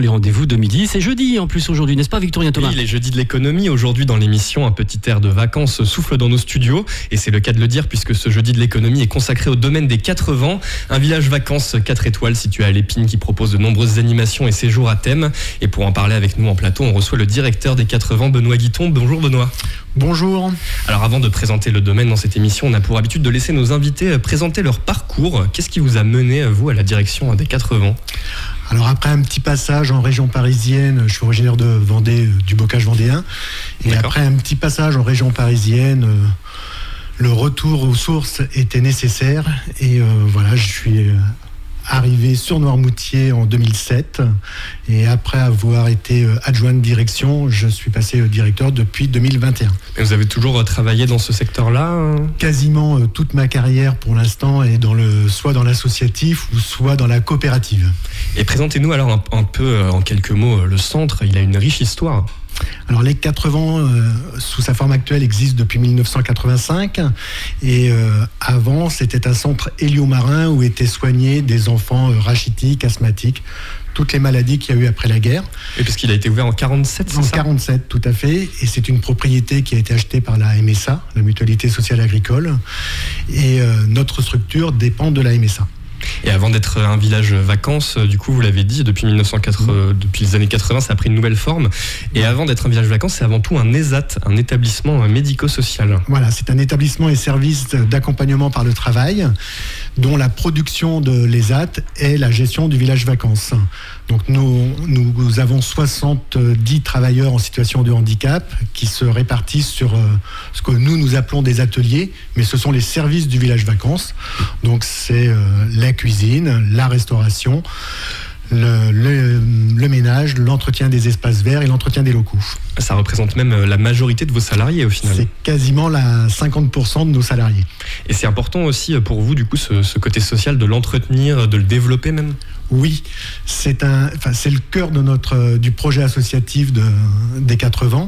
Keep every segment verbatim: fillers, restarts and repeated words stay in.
Les rendez-vous de midi, c'est jeudi en plus aujourd'hui, n'est-ce pas Victorien Thomas ? Oui, les jeudis de l'économie. Aujourd'hui dans l'émission, un petit air de vacances souffle dans nos studios. Et c'est le cas de le dire puisque ce jeudi de l'économie est consacré au domaine des quatre vents. Un village vacances quatre étoiles situé à l'Épine qui propose de nombreuses animations et séjours à thème. Et pour en parler avec nous en plateau, on reçoit le directeur des quatre vents, Benoît Guiton. Bonjour Benoît. Bonjour. Alors avant de présenter le domaine dans cette émission, on a pour habitude de laisser nos invités présenter leur parcours. Qu'est-ce qui vous a mené, vous, à la direction des quatre vents ? Alors après un petit passage en région parisienne, je suis originaire de Vendée, du Bocage vendéen, et D'accord. après un petit passage en région parisienne, euh, le retour aux sources était nécessaire, et euh, voilà, je suis euh, arrivé sur Noirmoutier en deux mille sept, et après avoir été euh, adjoint de direction, je suis passé euh, directeur depuis deux mille vingt et un. Et vous avez toujours travaillé dans ce secteur-là hein ? Quasiment euh, toute ma carrière pour l'instant est dans le, soit dans l'associatif ou soit dans la coopérative. Et présentez-nous alors un, un peu euh, en quelques mots le centre, il a une riche histoire. Alors les quatre vents, euh, sous sa forme actuelle, existent depuis mille neuf cent quatre-vingt-cinq et euh, avant c'était un centre héliomarin où étaient soignés des enfants euh, rachitiques, asthmatiques, toutes les maladies qu'il y a eu après la guerre. Et puisqu'il a été ouvert en quarante-sept, c'est en ça ? En quarante-sept, tout à fait, et c'est une propriété qui a été achetée par la M S A, la Mutualité Sociale Agricole, et euh, notre structure dépend de la M S A. Et avant d'être un village vacances, du coup, vous l'avez dit, depuis mille neuf cent quatre-vingts, mmh. depuis les années quatre-vingts, ça a pris une nouvelle forme. Et avant d'être un village vacances, c'est avant tout un ESAT, un établissement médico-social. Voilà, c'est un établissement et service d'accompagnement par le travail, dont la production de l'ESAT est la gestion du village vacances. Donc nous, nous avons soixante-dix travailleurs en situation de handicap qui se répartissent sur euh, ce que nous, nous appelons des ateliers, mais ce sont les services du village vacances. Donc c'est euh, la cuisine, la restauration, le, le, le ménage, l'entretien des espaces verts et l'entretien des locaux. Ça représente même la majorité de vos salariés au final. C'est quasiment la cinquante pour cent de nos salariés. Et c'est important aussi pour vous, du coup, ce, ce côté social, de l'entretenir, de le développer même ? Oui, c'est, un, enfin, c'est le cœur de notre, du projet associatif de, des quatre vents.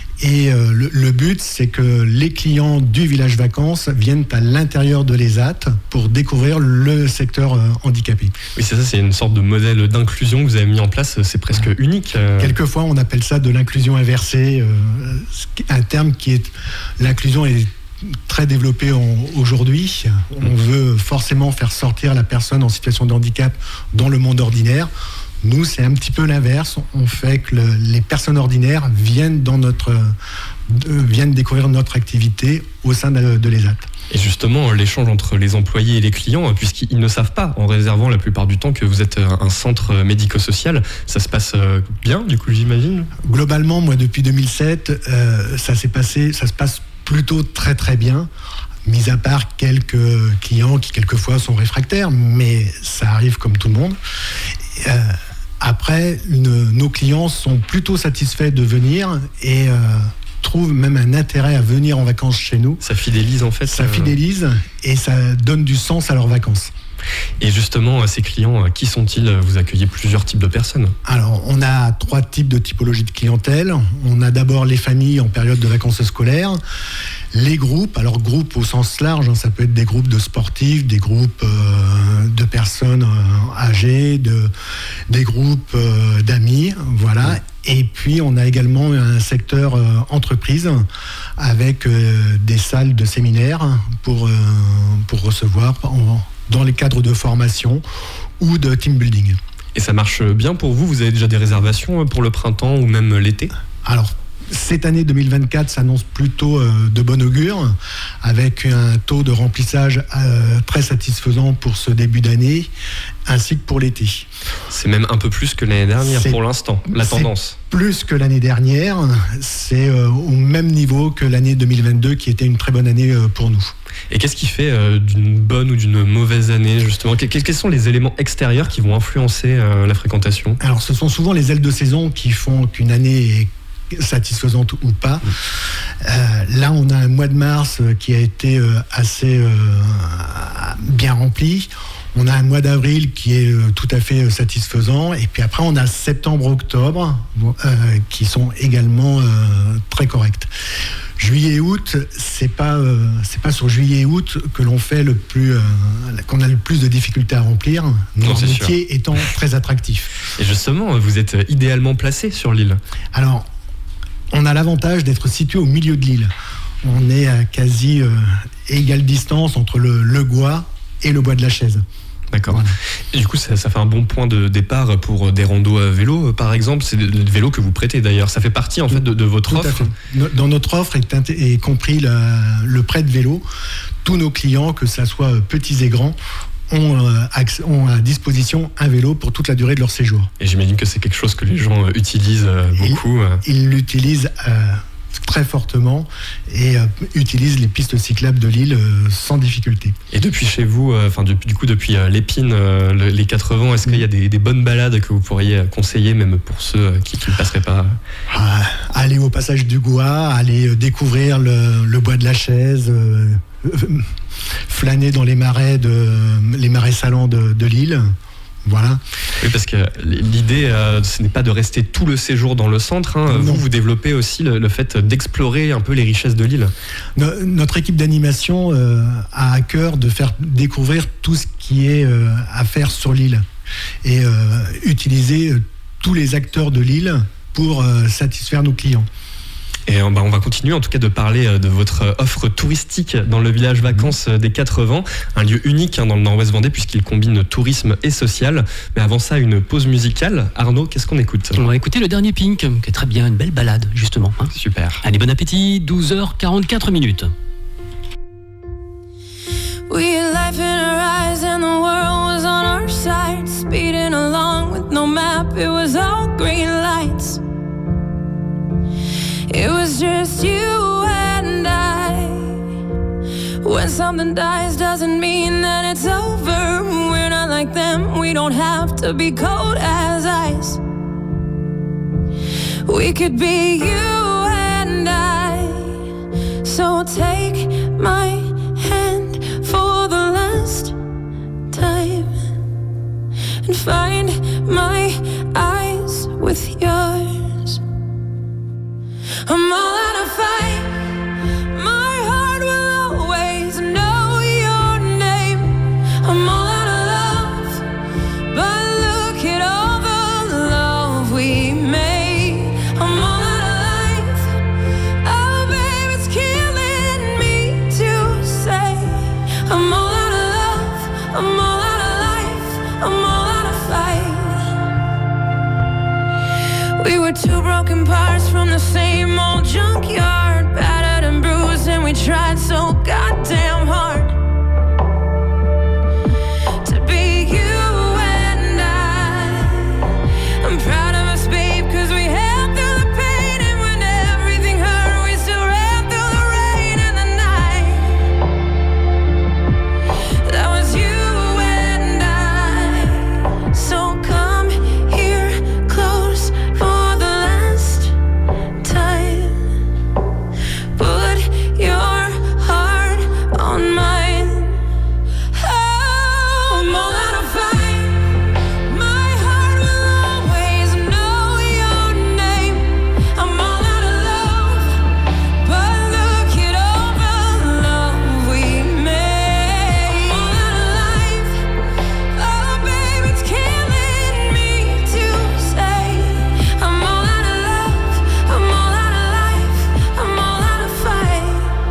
Et euh, le, le but, c'est que les clients du village vacances viennent à l'intérieur de l'ESAT pour découvrir le secteur euh, handicapé. Oui, c'est ça, c'est une sorte de modèle d'inclusion que vous avez mis en place, c'est presque ouais. unique. Euh... Quelquefois, on appelle ça de l'inclusion inversée, euh, un terme qui est... L'inclusion est très développée en, aujourd'hui. On veut forcément faire sortir la personne en situation de handicap dans le monde ordinaire. Nous, c'est un petit peu l'inverse. On fait que le, les personnes ordinaires viennent, dans notre, euh, viennent découvrir notre activité au sein de, de l'ESAT. Et justement, l'échange entre les employés et les clients, puisqu'ils ne savent pas, en réservant la plupart du temps, que vous êtes un centre médico-social, ça se passe bien, du coup, j'imagine ? Globalement, moi, depuis deux mille sept, euh, ça s'est passé, ça se passe plutôt très très bien, mis à part quelques clients qui quelquefois sont réfractaires, mais ça arrive comme tout le monde. Euh, après, une, nos clients sont plutôt satisfaits de venir et euh, trouvent même un intérêt à venir en vacances chez nous. Ça fidélise en fait. Ça euh... fidélise et ça donne du sens à leurs vacances. Et justement, ces clients, qui sont-ils ? Vous accueillez plusieurs types de personnes. Alors, on a trois types de typologie de clientèle. On a d'abord les familles en période de vacances scolaires, les groupes, alors groupes au sens large, hein, ça peut être des groupes de sportifs, des groupes euh, de personnes euh, âgées, de, des groupes euh, d'amis, voilà. Ouais. Et puis, on a également un secteur euh, entreprise avec euh, des salles de séminaires pour, euh, pour recevoir... En, dans les cadres de formation ou de team building. Et ça marche bien pour vous ? Vous avez déjà des réservations pour le printemps ou même l'été ? Alors, cette année deux mille vingt-quatre s'annonce plutôt euh, de bon augure, avec un taux de remplissage euh, très satisfaisant pour ce début d'année, ainsi que pour l'été. C'est même un peu plus que l'année dernière c'est, pour l'instant, la tendance. Plus que l'année dernière, c'est euh, au même niveau que l'année deux mille vingt-deux, qui était une très bonne année euh, pour nous. Et qu'est-ce qui fait euh, d'une bonne ou d'une mauvaise année, justement ? Quels, quels sont les éléments extérieurs qui vont influencer euh, la fréquentation ? Alors, ce sont souvent les ailes de saison qui font qu'une année est satisfaisante ou pas. Euh, là, on a un mois de mars qui a été euh, assez euh, bien rempli. On a un mois d'avril qui est euh, tout à fait satisfaisant. Et puis après, on a septembre, octobre euh, qui sont également euh, très corrects. Juillet et août, c'est pas euh, c'est pas sur juillet et août que l'on fait le plus euh, qu'on a le plus de difficultés à remplir. Notre métier sûr. étant très attractif. Et justement, vous êtes idéalement placé sur l'île. Alors, on a l'avantage d'être situé au milieu de l'île. On est à quasi euh, égale distance entre le, le Gois et le Bois de la Chaise. D'accord. Voilà. Et du coup, ça, ça fait un bon point de départ pour des randos à vélo, par exemple. C'est le vélo que vous prêtez d'ailleurs. Ça fait partie en fait de, de votre Tout offre. À fait. Dans notre offre est, est compris la, le prêt de vélo. Tous nos clients, que ce soit petits et grands, ont, euh, accès, ont à disposition un vélo pour toute la durée de leur séjour. Et j'imagine que c'est quelque chose que les gens utilisent beaucoup. Ils, ils l'utilisent euh, très fortement et euh, utilisent les pistes cyclables de l'île euh, sans difficulté. Et depuis chez vous, enfin euh, du coup depuis euh, l'Épine, euh, le, les quatre-vents, est-ce qu'il y a des, des bonnes balades que vous pourriez conseiller même pour ceux qui ne passeraient pas? ah, Aller au passage du Gois, aller découvrir le, le Bois de la Chaise, euh, flâner dans les marais de les marais salants de, de l'île. Voilà. Oui, parce que l'idée, euh, ce n'est pas de rester tout le séjour dans le centre. Hein. Vous, vous développez aussi le, le fait d'explorer un peu les richesses de l'île. No, notre équipe d'animation euh, a à cœur de faire découvrir tout ce qui est euh, à faire sur l'île et euh, utiliser euh, tous les acteurs de l'île pour euh, satisfaire nos clients. Et ben, on va continuer en tout cas de parler de votre offre touristique dans le village vacances des quatre-vents, un lieu unique hein, dans le nord-ouest Vendée puisqu'il combine tourisme et social. Mais avant ça, une pause musicale. Arnaud, qu'est-ce qu'on écoute? On va écouter le dernier Pink, qui est très bien, une belle balade justement. Hein. Super. Allez, bon appétit, douze heures quarante-quatre minutes. We had life in our eyes and the world was on our side, speeding along with no map, it was all green lights. It was just you and I. When something dies doesn't mean that it's over. We're not like them, we don't have to be cold as ice. We could be you and I. So take my hand for the last time and find my eyes with yours. I'm all out of fight. My heart will always know your name. I'm all out of love, but look at all the love we made. I'm all out of life. Oh, babe, it's killing me to say. I'm all out of love. I'm all out of life. I'm all out of fight. We were two broken parts from the same old junkyard, battered and bruised, and we tried so goddamn hard to be you and I. I'm proud of us, babe, cause we held through the pain, and when everything hurt, we still ran through the rain and the night. That was you and I. So come here close for the last time. Put your heart on mine. Oh, I'm all out of fight. My heart will always know your name. I'm all out of love, but look at all the love we made. I'm all out of life. Oh, babe, it's killing me to say. I'm all out of love. I'm all out of life. I'm all out of fight.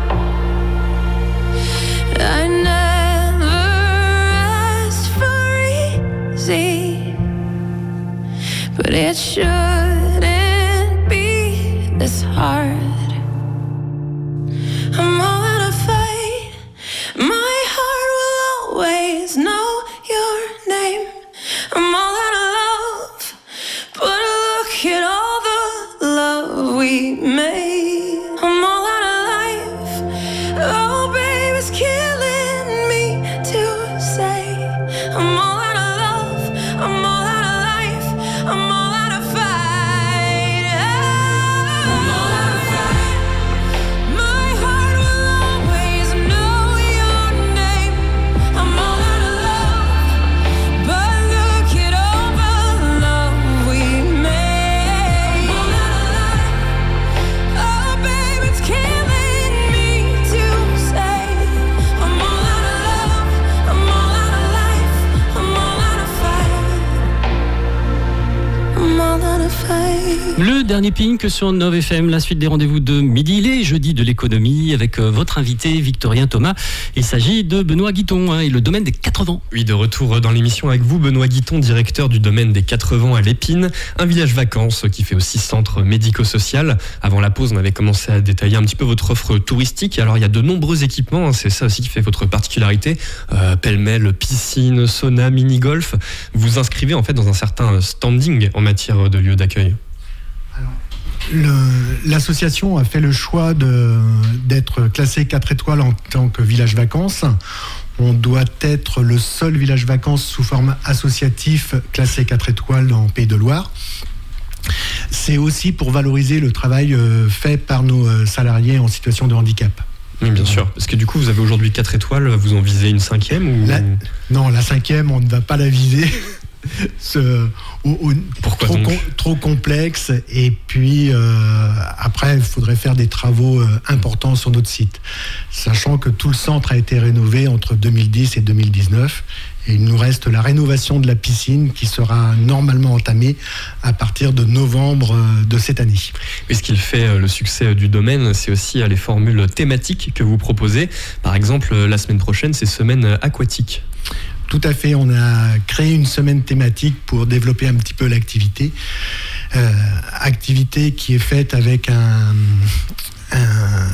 I never asked for easy, but it shouldn't be this hard. I'm all out of fight. My heart will always know your name. I'm all out of love, but look at all the love we made. I'm all out of life. Oh, babe, it's killing me to say. I'm all out of love. I'm all out of life. I'm all out of fight. I'm all out of fight. My heart will always know your name. I'm all out of love, but look at all the love we made. I'm all out of life. Le dernier Pink sur Nove F M, la suite des rendez-vous de midi, les jeudis de l'économie avec euh, votre invité Victorien Thomas. Il s'agit de Benoît Guiton hein, et le domaine des quatre-vents. Oui, de retour dans l'émission avec vous, Benoît Guiton, directeur du domaine des quatre-vents à l'Épine, un village vacances qui fait aussi centre médico-social. Avant la pause, on avait commencé à détailler un petit peu votre offre touristique. Alors, il y a de nombreux équipements, hein, c'est ça aussi qui fait votre particularité. Euh, pêle-mêle, piscine, sauna, mini-golf. Vous vous inscrivez en fait dans un certain standing en matière de lieux d'accueil. Le, l'association a fait le choix de, d'être classé quatre étoiles en tant que village vacances. On doit être le seul village vacances sous forme associatif classé quatre étoiles dans le Pays de Loire. C'est aussi pour valoriser le travail fait par nos salariés en situation de handicap. Oui, bien sûr. Parce que du coup, vous avez aujourd'hui quatre étoiles, vous en visez une cinquième ou... la, Non, la cinquième, on ne va pas la viser. Ce, ou, ou, Pourquoi trop, donc com, trop complexe et puis euh, après il faudrait faire des travaux euh, importants sur notre site, sachant que tout le centre a été rénové entre deux mille dix et deux mille dix-neuf et il nous reste la rénovation de la piscine qui sera normalement entamée à partir de novembre euh, de cette année. Et ce qui fait euh, le succès du domaine, c'est aussi euh, les formules thématiques que vous proposez. Par exemple, euh, la semaine prochaine, c'est semaine aquatique. Tout à fait, on a créé une semaine thématique pour développer un petit peu l'activité. Euh, activité qui est faite avec un, un,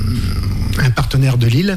un partenaire de Lille.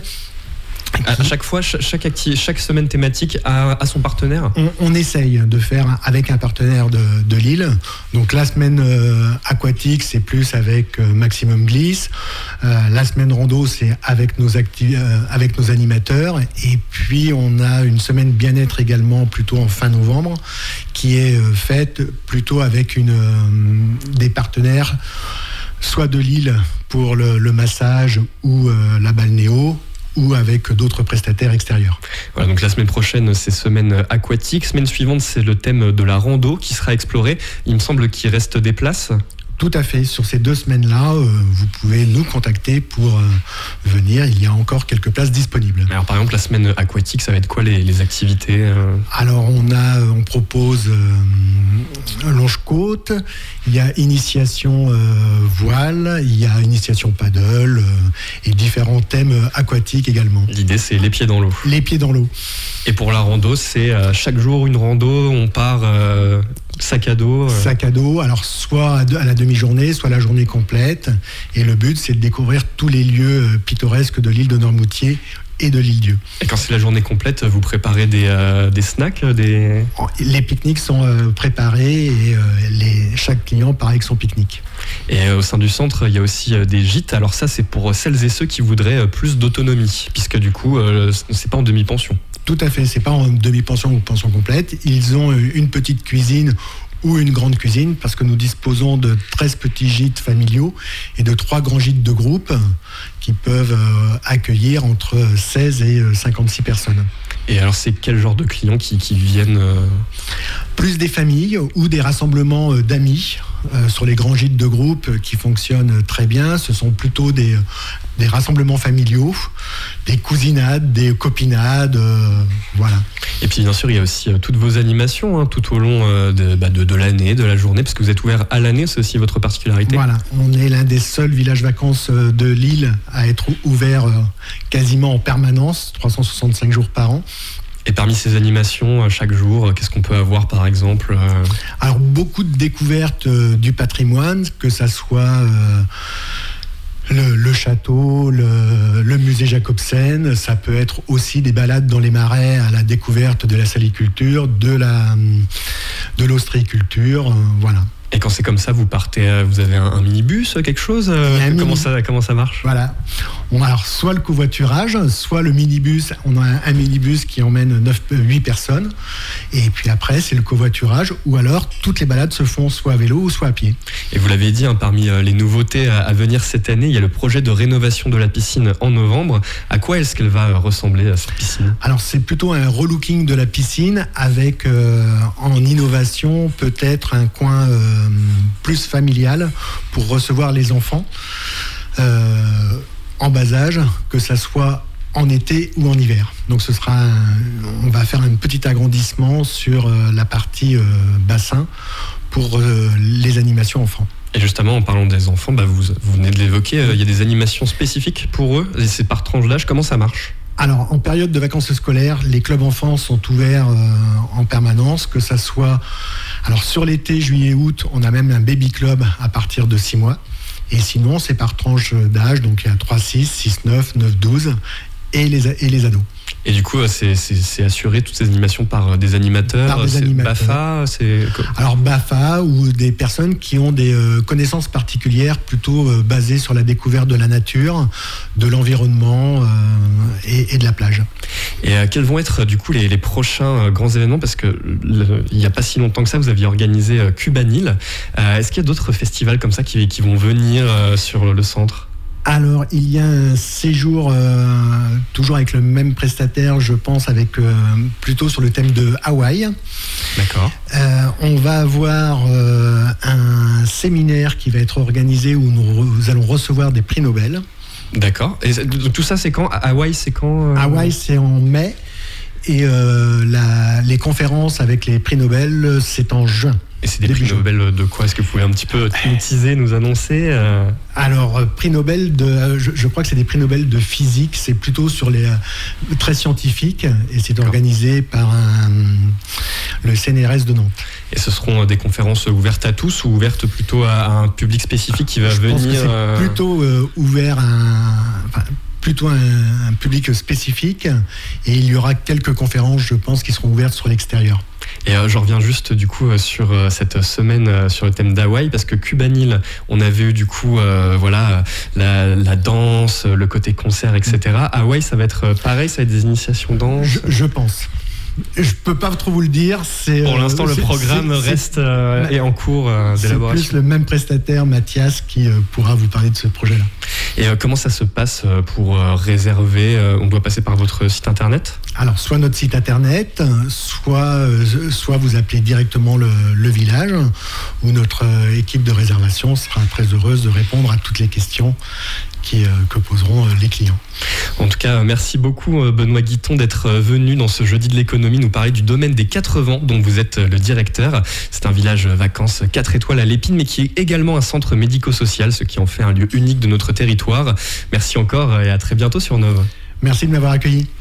À chaque fois, chaque, acti- chaque semaine thématique a, a son partenaire. On, on essaye de faire avec un partenaire de, de Lille. Donc la semaine euh, aquatique, c'est plus avec euh, Maximum Glisse. Euh, la semaine rando, c'est avec nos, acti- euh, avec nos animateurs. Et puis on a une semaine bien-être également, plutôt en fin novembre, qui est euh, faite plutôt avec une, euh, des partenaires, soit de Lille pour le, le massage ou euh, la balnéo, ou avec d'autres prestataires extérieurs. Voilà, donc la semaine prochaine, c'est semaine aquatique. Semaine suivante, c'est le thème de la rando qui sera exploré. Il me semble qu'il reste des places. Tout à fait. Sur ces deux semaines-là, euh, vous pouvez nous contacter pour euh, venir. Il y a encore quelques places disponibles. Alors, par exemple, la semaine aquatique, ça va être quoi les, les activités euh... Alors, on a, on propose euh, longe-côte. Il y a initiation euh, voile. Il y a initiation paddle euh, et différents thèmes aquatiques également. L'idée, c'est les pieds dans l'eau. Les pieds dans l'eau. Et pour la rando, c'est euh, chaque jour une rando. On part euh, sac à dos. Euh... Sac à dos. Alors, soit à, de, à la demi-journée, soit la journée complète. Et le but, c'est de découvrir tous les lieux pittoresques de l'île de Noirmoutier et de l'île-Dieu. Et quand c'est la journée complète, vous préparez des, euh, des snacks des... Les pique-niques sont euh, préparés et euh, les, chaque client part avec son pique-nique. Et euh, au sein du centre, il y a aussi euh, des gîtes. Alors ça, c'est pour celles et ceux qui voudraient euh, plus d'autonomie, puisque du coup, euh, c'est pas en demi-pension. Tout à fait, c'est pas en demi-pension ou pension complète. Ils ont une petite cuisine ou une grande cuisine, parce que nous disposons de treize petits gîtes familiaux et de trois grands gîtes de groupe qui peuvent euh, accueillir entre seize et cinquante-six personnes. Et alors, c'est quel genre de clients qui, qui viennent euh... Plus des familles ou des rassemblements d'amis euh, sur les grands gîtes de groupe qui fonctionnent très bien. Ce sont plutôt des, des rassemblements familiaux, des cousinades, des copinades, euh, voilà. Et puis, bien sûr, il y a aussi euh, toutes vos animations hein, tout au long euh, de, bah, de, de l'année, de la journée, parce que vous êtes ouvert à l'année, c'est aussi votre particularité. Voilà, on est l'un des seuls villages vacances de l'île à être ouvert euh, quasiment en permanence, trois cent soixante-cinq jours par an. Et parmi ces animations, chaque jour, qu'est-ce qu'on peut avoir par exemple euh... Alors beaucoup de découvertes euh, du patrimoine, que ça soit euh, le, le château, le, le musée Jacobsen, ça peut être aussi des balades dans les marais à la découverte de la saliculture, de, la, de l'ostréiculture, euh, voilà. Et quand c'est comme ça, vous partez, vous avez un, un minibus, quelque chose euh, comment, mini... ça, comment ça marche? Voilà. On a alors soit le covoiturage, soit le minibus. On a un, un minibus qui emmène neuf, huit personnes. Et puis après, c'est le covoiturage. Ou alors, toutes les balades se font soit à vélo ou soit à pied. Et vous l'avez dit, hein, parmi les nouveautés à, à venir cette année, il y a le projet de rénovation de la piscine en novembre. À quoi est-ce qu'elle va ressembler, à cette piscine? Alors, c'est plutôt un relooking de la piscine avec, euh, en innovation, peut-être un coin... Euh, plus familial pour recevoir les enfants euh, en bas âge, que ça soit en été ou en hiver. Donc ce sera un, on va faire un petit agrandissement sur euh, la partie euh, bassin pour euh, les animations animations enfants. Et justement, en parlant des enfants, bah vous, vous venez de l'évoquer, il euh, y a des animations spécifiques pour eux, et c'est par tranche d'âge, comment ça marche ? Alors, en période de vacances scolaires, les clubs enfants sont ouverts euh, en permanence, que ça soit... Alors, sur l'été, juillet, août, on a même un baby club à partir de six mois. Et sinon, c'est par tranche d'âge, donc il y a trois six, six neuf, neuf douze et les, et les ados. Et du coup, c'est, c'est, c'est assuré toutes ces animations par des animateurs, par des c'est animateurs. BAFA, c'est... Alors BAFA ou des personnes qui ont des euh, connaissances particulières plutôt euh, basées sur la découverte de la nature, de l'environnement euh, et, et de la plage. Et euh, quels vont être du coup les, les prochains euh, grands événements ? Parce que le, il n'y a pas si longtemps que ça, vous aviez organisé euh, Cubanil. Euh, est-ce qu'il y a d'autres festivals comme ça qui, qui vont venir euh, sur le, le centre ? Alors, il y a un séjour, euh, toujours avec le même prestataire, je pense, avec euh, plutôt sur le thème de Hawaï. D'accord. Euh, on va avoir euh, un séminaire qui va être organisé où nous, re- nous allons recevoir des prix Nobel. D'accord. Et donc, tout ça, c'est quand ? Hawaï, c'est quand euh... Hawaï, c'est en mai. Et euh, la, les conférences avec les prix Nobel, c'est en juin. Et c'est des prix Nobel de quoi ? Est-ce que vous pouvez un petit peu nous teaser, nous annoncer euh... Alors, euh, prix Nobel de, euh, je, je crois que c'est des prix Nobel de physique, c'est plutôt sur les euh, très scientifiques, et c'est D'accord. organisé par un, le C N R S de Nantes. Et ce seront des conférences ouvertes à tous ou ouvertes plutôt à, à un public spécifique qui va je venir pense que c'est euh... plutôt euh, ouvert à un, enfin, plutôt un, un public spécifique, et il y aura quelques conférences, je pense, qui seront ouvertes sur l'extérieur. Et euh, je reviens juste du coup euh, sur euh, cette semaine euh, sur le thème d'Hawaï, parce que Cubanil, on avait eu du coup euh, voilà la, la danse, le côté concert, et cetera. Hawaï, ça va être pareil, ça va être des initiations danse. Je, je pense. Je peux pas trop vous le dire. C'est, Pour l'instant, euh, le programme c'est, reste euh, est en cours euh, d'élaboration. C'est plus le même prestataire, Mathias, qui euh, pourra vous parler de ce projet-là. Et euh, comment ça se passe pour euh, réserver euh, On doit passer par votre site internet ? Alors, soit notre site internet, soit, euh, soit vous appelez directement le, le village, où notre euh, équipe de réservation sera très heureuse de répondre à toutes les questions qui, euh, que poseront euh, les clients. En tout cas, merci beaucoup Benoît Guiton d'être venu dans ce Jeudi de l'économie nous parler du domaine des quatre vents dont vous êtes le directeur. C'est un village vacances quatre étoiles à l'Épine, mais qui est également un centre médico-social, ce qui en fait un lieu unique de notre territoire. Merci encore et à très bientôt sur Nove. Merci de m'avoir accueilli.